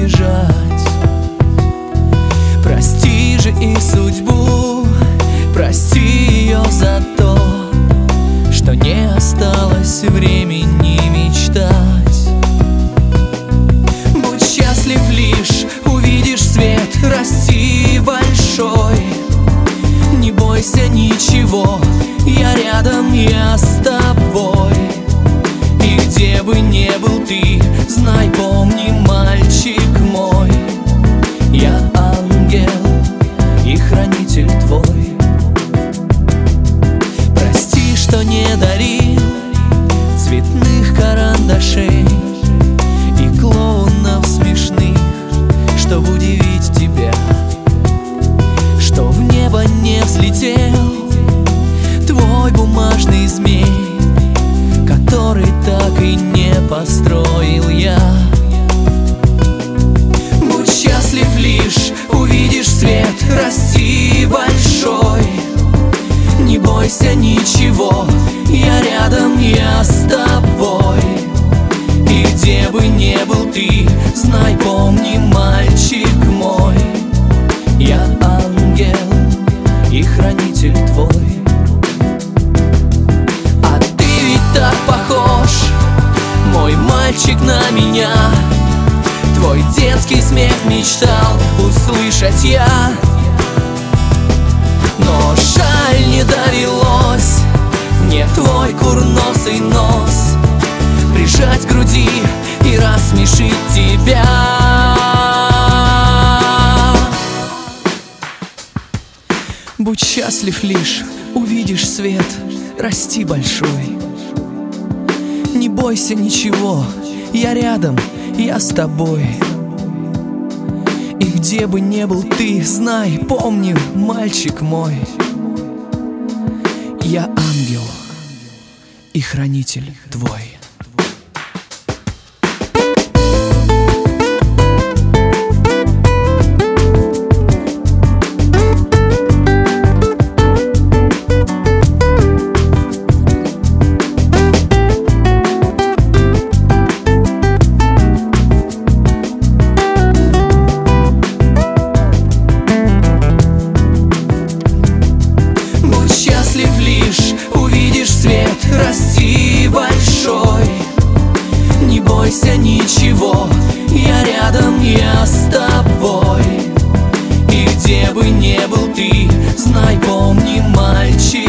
избежать. Прости же и судьбу, прости ее за то, что не осталось времени мечтать. Будь счастлив лишь, увидишь свет, расти большой. Не бойся ничего, я рядом, я с тобой. И где бы ни был ты, знай, помни, мальчик мой, я ангел и хранитель твой. Прости, что не дарил цветных карандашей и клоунов смешных, чтобы удивить тебя, что в небо не взлетел твой бумажный змей, который так и не построил я. Будь счастлив лишь, увидишь свет, расти большой. Не бойся ничего, я рядом, я с тобой. И где бы ни был ты, знай, помни, мальчик мой, я ангел и хранитель твой. А ты ведь так похож, мой мальчик, на меня. Твой детский смех мечтал услышать я. Но жаль, не довелось мне твой курносый нос прижать к груди и рассмешить тебя. Будь счастлив лишь, увидишь свет, расти большой. Не бойся ничего, я рядом, я с тобой. И где бы ни был ты, знай, помни, мальчик мой, я ангел и хранитель твой. Расти большой, не бойся ничего, я рядом, я с тобой. И где бы ни был ты, знай, помни, мальчик